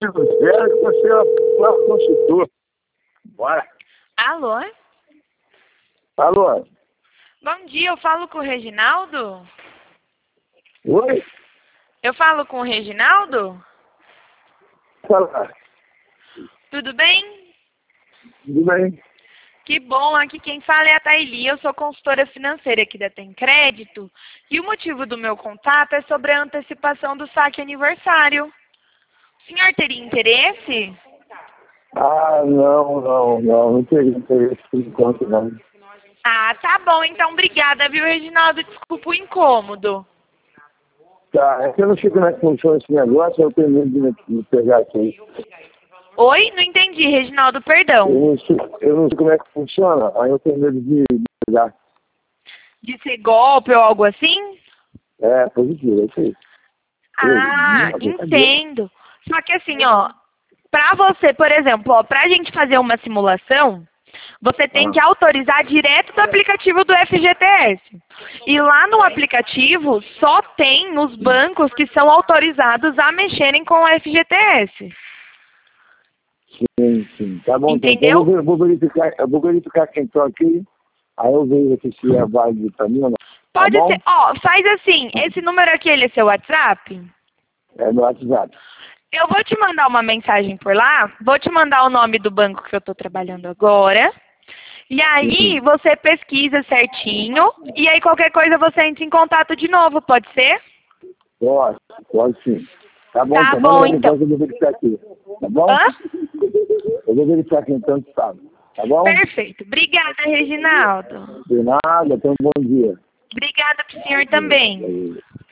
Espero que você é o consultor. Bora. Alô? Alô? Bom dia, eu falo com o Reginaldo? Oi? Eu falo com o Reginaldo? Fala. Tudo bem? Tudo bem? Que bom, aqui quem fala é a Thaili, eu sou consultora financeira aqui da Tem Crédito e o motivo do meu contato é sobre a antecipação do saque aniversário. O senhor teria interesse? Ah, não teria interesse por enquanto, não. Ah, tá bom, então obrigada, viu, Reginaldo? Desculpa o incômodo. Tá, é que eu não sei como é que funciona esse negócio, eu tenho medo de pegar aqui. Oi? Não entendi, Reginaldo, Eu perdão. não sei como é que funciona, aí eu tenho medo de pegar. De ser golpe ou algo assim? É, positivo, é isso aí. Ah, entendo. Só que assim, ó, pra você, por exemplo, ó, pra gente fazer uma simulação, você tem que autorizar direto do aplicativo do FGTS. E lá no aplicativo só tem os bancos que são autorizados a mexerem com o FGTS. Sim. Tá bom, então Entendeu? eu vou verificar quem tô aqui, aí eu vejo aqui se é válido pra mim ou não. Tá Pode bom? ser, ó, faz assim, esse número aqui, ele é seu WhatsApp? É no WhatsApp. Eu vou te mandar uma mensagem por lá, vou te mandar o nome do banco que eu tô trabalhando agora. E aí você pesquisa certinho e aí qualquer coisa você entra em contato de novo, pode ser? Pode sim. Tá bom, Tá então bom, manda aí então. então que eu vou verificar aqui. Tá bom? Hã? Eu vou verificar aqui então que sabe. Tá bom? Perfeito. Obrigada, Reginaldo. De nada, tenha um bom dia. Obrigada pro senhor também.